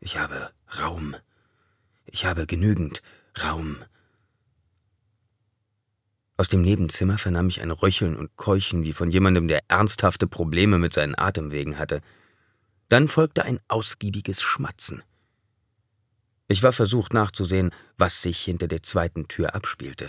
Ich habe Raum. Ich habe genügend Raum. Aus dem Nebenzimmer vernahm ich ein Röcheln und Keuchen wie von jemandem, der ernsthafte Probleme mit seinen Atemwegen hatte. Dann folgte ein ausgiebiges Schmatzen. Ich war versucht nachzusehen, was sich hinter der zweiten Tür abspielte.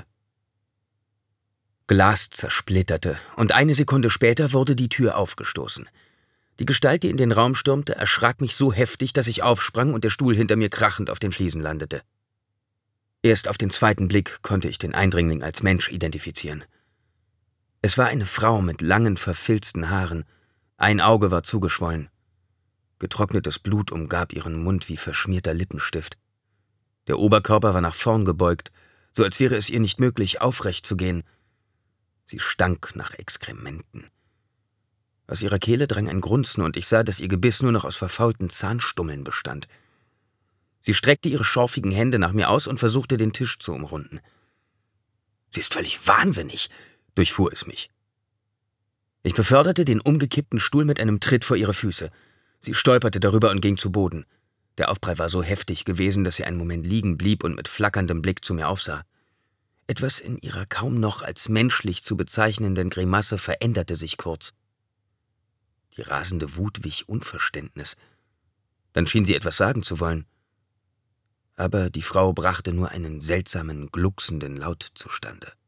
Glas zersplitterte, und eine Sekunde später wurde die Tür aufgestoßen. Die Gestalt, die in den Raum stürmte, erschrak mich so heftig, dass ich aufsprang und der Stuhl hinter mir krachend auf den Fliesen landete. Erst auf den zweiten Blick konnte ich den Eindringling als Mensch identifizieren. Es war eine Frau mit langen, verfilzten Haaren. Ein Auge war zugeschwollen. Getrocknetes Blut umgab ihren Mund wie verschmierter Lippenstift. Der Oberkörper war nach vorn gebeugt, so als wäre es ihr nicht möglich, aufrecht zu gehen. Sie stank nach Exkrementen. Aus ihrer Kehle drang ein Grunzen, und ich sah, dass ihr Gebiss nur noch aus verfaulten Zahnstummeln bestand. Sie streckte ihre schorfigen Hände nach mir aus und versuchte, den Tisch zu umrunden. »Sie ist völlig wahnsinnig«, durchfuhr es mich. Ich beförderte den umgekippten Stuhl mit einem Tritt vor ihre Füße. Sie stolperte darüber und ging zu Boden. Der Aufprall war so heftig gewesen, dass sie einen Moment liegen blieb und mit flackerndem Blick zu mir aufsah. Etwas in ihrer kaum noch als menschlich zu bezeichnenden Grimasse veränderte sich kurz. Die rasende Wut wich Unverständnis. Dann schien sie etwas sagen zu wollen. Aber die Frau brachte nur einen seltsamen, glucksenden Laut zustande.